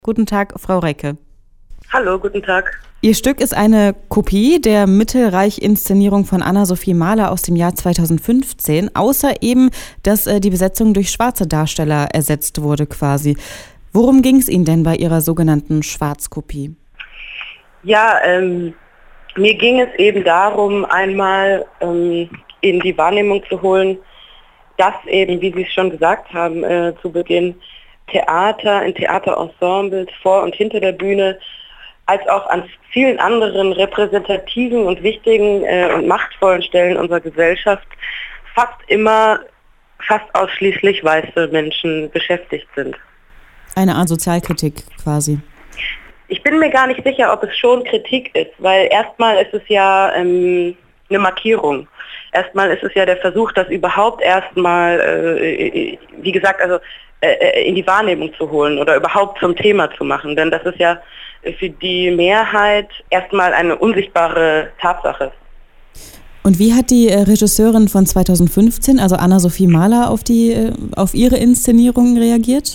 Guten Tag, Frau Recke. Hallo, guten Tag. Ihr Stück ist eine Kopie der Mittelreich-Inszenierung von Anna-Sophie Mahler aus dem Jahr 2015, außer eben, dass die Besetzung durch schwarze Darsteller ersetzt wurde quasi. Worum ging es Ihnen denn bei Ihrer sogenannten Schwarzkopie? Ja, mir ging es eben darum, einmal in die Wahrnehmung zu holen, dass eben, wie Sie es schon gesagt haben zu Beginn, Theater, in Theaterensembles vor und hinter der Bühne, als auch an vielen anderen repräsentativen und wichtigen und machtvollen Stellen unserer Gesellschaft fast ausschließlich weiße Menschen beschäftigt sind. Eine Art Sozialkritik quasi. Ich bin mir gar nicht sicher, ob es schon Kritik ist, weil erstmal ist es ja eine Markierung. Erstmal ist es ja der Versuch, das überhaupt erstmal, wie gesagt, also in die Wahrnehmung zu holen oder überhaupt zum Thema zu machen. Denn das ist ja für die Mehrheit erstmal eine unsichtbare Tatsache. Und wie hat die Regisseurin von 2015, also Anna-Sophie Mahler, auf ihre Inszenierung reagiert?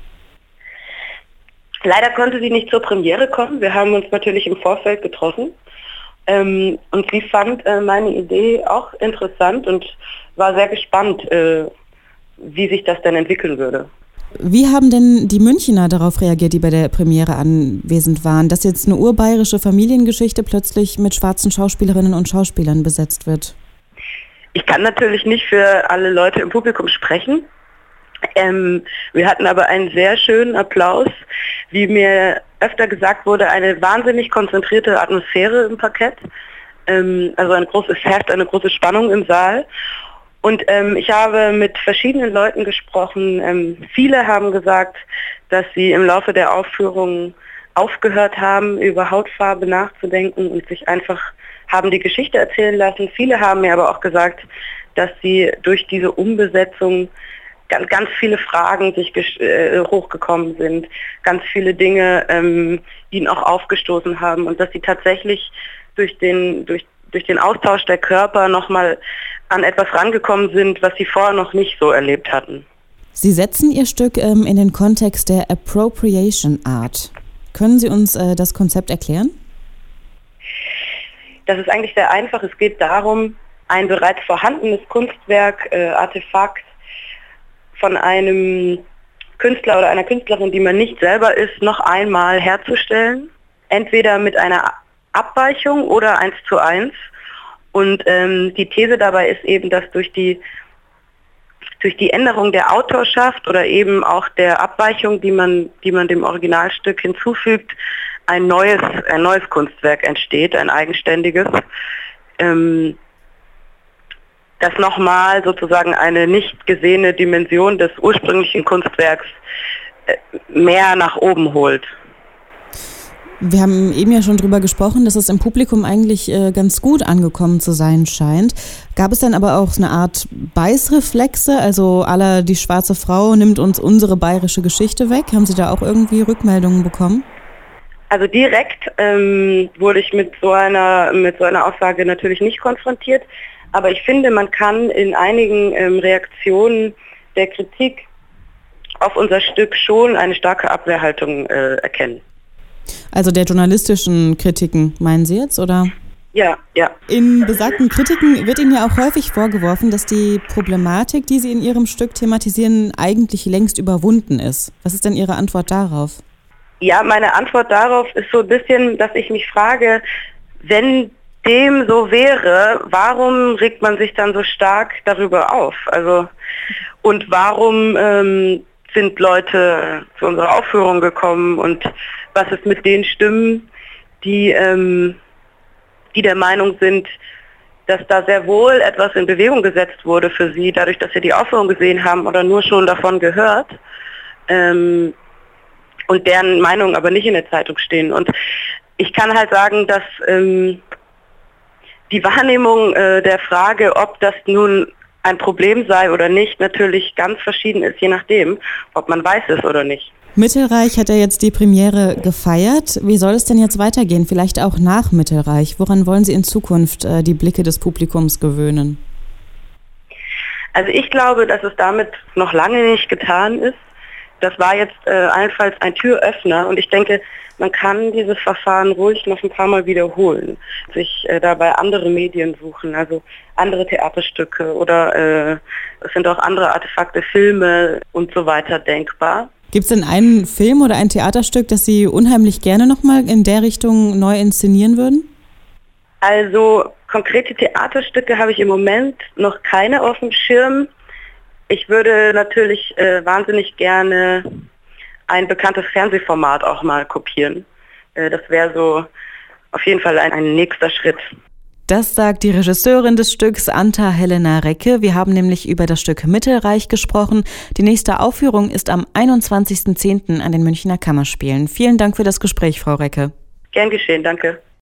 Leider konnte sie nicht zur Premiere kommen. Wir haben uns natürlich im Vorfeld getroffen. Und sie fand meine Idee auch interessant und war sehr gespannt, wie sich das denn entwickeln würde. Wie haben denn die Münchner darauf reagiert, die bei der Premiere anwesend waren, dass jetzt eine urbayerische Familiengeschichte plötzlich mit schwarzen Schauspielerinnen und Schauspielern besetzt wird? Ich kann natürlich nicht für alle Leute im Publikum sprechen. Wir hatten aber einen sehr schönen Applaus, wie mir öfter gesagt wurde, eine wahnsinnig konzentrierte Atmosphäre im Parkett. Also es herrscht eine große Spannung im Saal. Und ich habe mit verschiedenen Leuten gesprochen. Viele haben gesagt, dass sie im Laufe der Aufführung aufgehört haben, über Hautfarbe nachzudenken und sich einfach haben die Geschichte erzählen lassen. Viele haben mir aber auch gesagt, dass sie durch diese Umbesetzung ganz viele Fragen sich hochgekommen sind, ganz viele Dinge ihnen auch aufgestoßen haben und dass sie tatsächlich durch den Austausch der Körper nochmal an etwas rangekommen sind, was sie vorher noch nicht so erlebt hatten. Sie setzen Ihr Stück in den Kontext der Appropriation Art. Können Sie uns das Konzept erklären? Das ist eigentlich sehr einfach. Es geht darum, ein bereits vorhandenes Kunstwerk, Artefakt von einem Künstler oder einer Künstlerin, die man nicht selber ist, noch einmal herzustellen. Entweder mit einer Abweichung oder 1:1. Und die These dabei ist eben, dass durch die Änderung der Autorschaft oder eben auch der Abweichung, die man dem Originalstück hinzufügt, ein neues Kunstwerk entsteht, ein eigenständiges, das nochmal sozusagen eine nicht gesehene Dimension des ursprünglichen Kunstwerks mehr nach oben holt. Wir haben eben ja schon drüber gesprochen, dass es im Publikum eigentlich ganz gut angekommen zu sein scheint. Gab es dann aber auch eine Art Beißreflexe, also à la die schwarze Frau nimmt uns unsere bayerische Geschichte weg? Haben Sie da auch irgendwie Rückmeldungen bekommen? Also direkt wurde ich mit so einer Aussage natürlich nicht konfrontiert, aber ich finde, man kann in einigen Reaktionen der Kritik auf unser Stück schon eine starke Abwehrhaltung erkennen. Also der journalistischen Kritiken, meinen Sie jetzt, oder? Ja. In besagten Kritiken wird Ihnen ja auch häufig vorgeworfen, dass die Problematik, die Sie in Ihrem Stück thematisieren, eigentlich längst überwunden ist. Was ist denn Ihre Antwort darauf? Ja, meine Antwort darauf ist so ein bisschen, dass ich mich frage, wenn dem so wäre, warum regt man sich dann so stark darüber auf? Also, und warum sind Leute zu unserer Aufführung gekommen und was ist mit den Stimmen, die der Meinung sind, dass da sehr wohl etwas in Bewegung gesetzt wurde für sie, dadurch, dass sie die Aufführung gesehen haben oder nur schon davon gehört und deren Meinungen aber nicht in der Zeitung stehen. Und ich kann halt sagen, dass die Wahrnehmung der Frage, ob das nun ein Problem sei oder nicht, natürlich ganz verschieden ist, je nachdem, ob man weiß es oder nicht. Mittelreich hat ja jetzt die Premiere gefeiert. Wie soll es denn jetzt weitergehen? Vielleicht auch nach Mittelreich. Woran wollen Sie in Zukunft die Blicke des Publikums gewöhnen? Also ich glaube, dass es damit noch lange nicht getan ist. Das war jetzt allenfalls ein Türöffner und ich denke, man kann dieses Verfahren ruhig noch ein paar Mal wiederholen, sich dabei andere Medien suchen, also andere Theaterstücke oder es sind auch andere Artefakte, Filme und so weiter denkbar. Gibt es denn einen Film oder ein Theaterstück, das Sie unheimlich gerne nochmal in der Richtung neu inszenieren würden? Also konkrete Theaterstücke habe ich im Moment noch keine auf dem Schirm. Ich würde natürlich wahnsinnig gerne ein bekanntes Fernsehformat auch mal kopieren. Das wäre so auf jeden Fall ein nächster Schritt. Das sagt die Regisseurin des Stücks, Anta Helena Recke. Wir haben nämlich über das Stück Mittelreich gesprochen. Die nächste Aufführung ist am 21.10. an den Münchner Kammerspielen. Vielen Dank für das Gespräch, Frau Recke. Gern geschehen, danke.